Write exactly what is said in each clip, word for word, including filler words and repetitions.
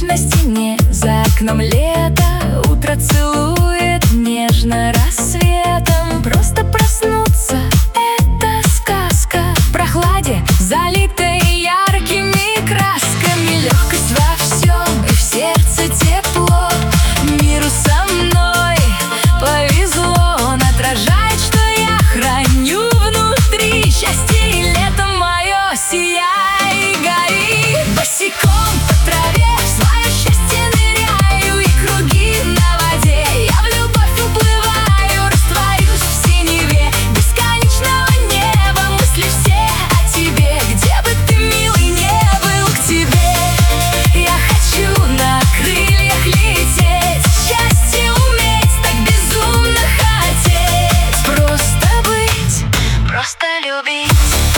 на стене, за окном лето. Утро целует нежно рассветом. Просто проснуться — это сказка. В прохладе, залитой яркими красками, легкость во всем и в сердце тепло. Миру со мной повезло, он отражает, что я храню внутри. Счастье и лето мое, сияй и гори. Босиком по траве в свое счастье ныряю, и круги на воде я в любовь уплываю. Растворюсь в синеве бесконечного неба. Мысли все о тебе, где бы ты, милый, не был. К тебе я хочу на крыльях лететь, счастье уметь так безумно хотеть. Просто быть, просто любить.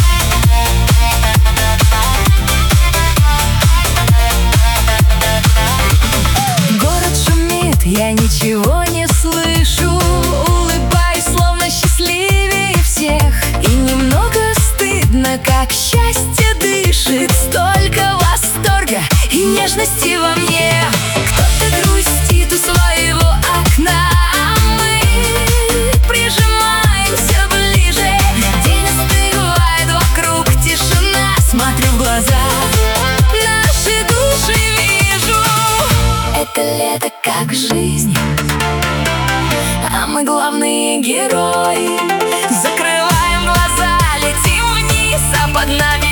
Я ничего не слышу, улыбаюсь, словно счастливее всех. И немного стыдно, как счастье дышит. Столько восторга и нежности во мне. Кто-то грустит у своего окна, а мы прижимаемся ближе. День остывает, вокруг тишина. Смотрю в глаза, наши души вижу. Это лето как жизнь, а мы главные герои. Закрываем глаза, летим вниз, а под нами